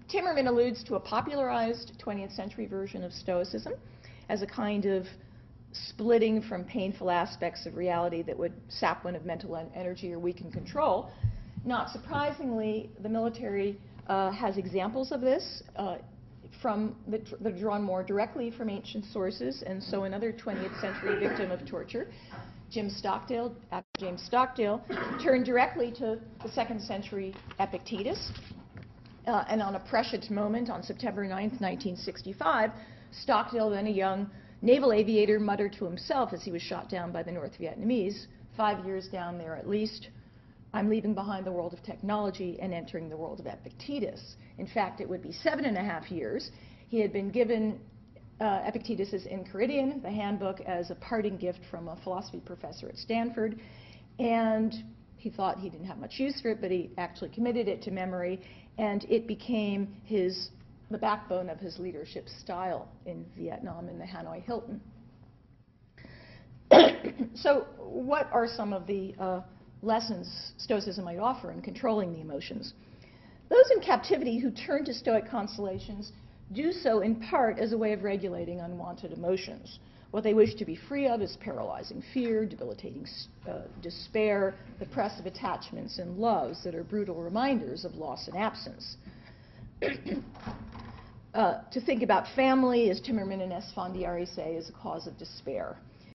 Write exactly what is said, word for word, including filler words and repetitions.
Timmerman alludes to a popularized twentieth century version of Stoicism as a kind of splitting from painful aspects of reality that would sap one of mental en energy or weaken control. Not surprisingly, the military uh, has examples of this uh, from that are drawn more directly from ancient sources, and so another twentieth century victim of torture, Jim Stockdale, James Stockdale, turned directly to the second century Epictetus. Uh, and on a prescient moment, on September ninth, nineteen sixty-five, Stockdale, then a young naval aviator, muttered to himself as he was shot down by the North Vietnamese, five years down there at least, I'm leaving behind the world of technology and entering the world of Epictetus. In fact, it would be seven and a half years. He had been given uh, Epictetus's Enchiridion, the handbook, as a parting gift from a philosophy professor at Stanford, and he thought he didn't have much use for it, but he actually committed it to memory, and it became his, the backbone of his leadership style in Vietnam in the Hanoi Hilton. So what are some of the uh, lessons Stoicism might offer in controlling the emotions? Those in captivity who turn to Stoic consolations do so in part as a way of regulating unwanted emotions. What they wish to be free of is paralyzing fear, debilitating uh, despair, the press of attachments and loves that are brutal reminders of loss and absence. uh, to think about family, as Timmerman and Esfandiari say, is a cause of despair.